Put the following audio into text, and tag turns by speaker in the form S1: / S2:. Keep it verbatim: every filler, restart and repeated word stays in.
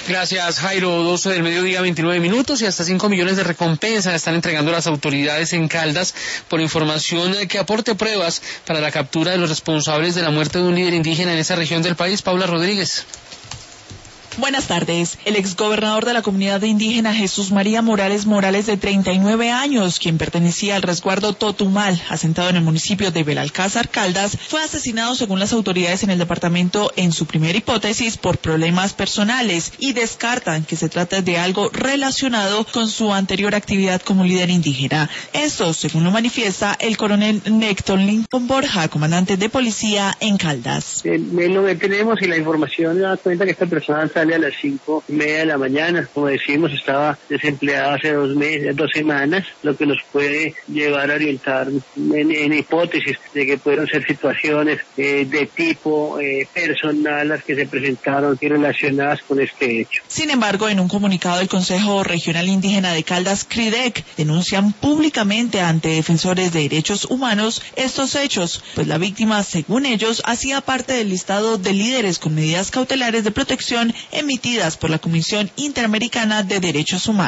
S1: Gracias, Jairo. doce del mediodía, veintinueve minutos, y hasta cinco millones de recompensa están entregando las autoridades en Caldas por información que aporte pruebas para la captura de los responsables de la muerte de un líder indígena en esa región del país. Paula Rodríguez.
S2: Buenas tardes. El exgobernador de la comunidad indígena Jesús María Morales Morales, de treinta y nueve años, quien pertenecía al resguardo Totumal, asentado en el municipio de Belalcázar, Caldas, fue asesinado según las autoridades en el departamento en su primera hipótesis por problemas personales, y descartan que se trate de algo relacionado con su anterior actividad como líder indígena. Esto, según lo manifiesta el coronel Néctor Lincoln Borja, comandante de policía en Caldas.
S3: Eh, lo que tenemos y la información da cuenta que esta persona sale a las cinco y media de la mañana. Como decimos, estaba desempleado hace dos meses, dos semanas, lo que nos puede llevar a orientar en, en hipótesis de que pueden ser situaciones eh, de tipo eh, personal las que se presentaron y relacionadas con este hecho.
S2: Sin embargo, en un comunicado del Consejo Regional Indígena de Caldas, CRIDEC, denuncian públicamente ante defensores de derechos humanos estos hechos, pues la víctima, según ellos, hacía parte del listado de líderes con medidas cautelares de protección emitidas por la Comisión Interamericana de Derechos Humanos.